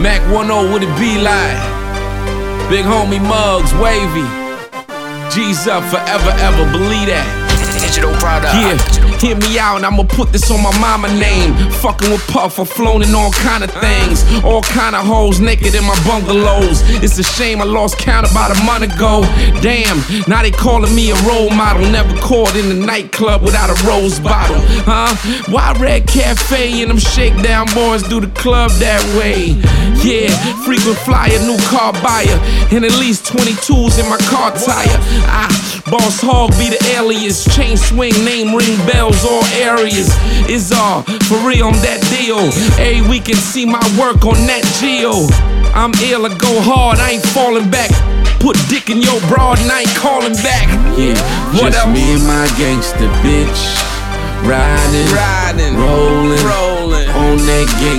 Mac 10, what it be like? Big homie Muggs, wavy. G's up forever, ever, believe that. Digital product. Yeah, hear me out and I'ma put this on my mama name. Fucking with Puff, I've flown in all kind of things. All kind of hoes naked in my bungalows. It's a shame I lost count about a month ago. Damn, now they calling me a role model. Never caught in the nightclub without a rose bottle. Huh? Why Red Cafe and them shakedown boys do the club that way? Yeah, frequent flyer, new car buyer, and at least 22s in my car tire. Boss Hog be the alias. Chain swing, name ring bells, all areas. Is all for real on that deal. Every weekend see my work on Nat Geo. I'm ill, I go hard, I ain't falling back. Put dick in your broad and I ain't calling back. Yeah, what just else? me and my gangster bitch. Riding, Riding, rolling rolling on that gang.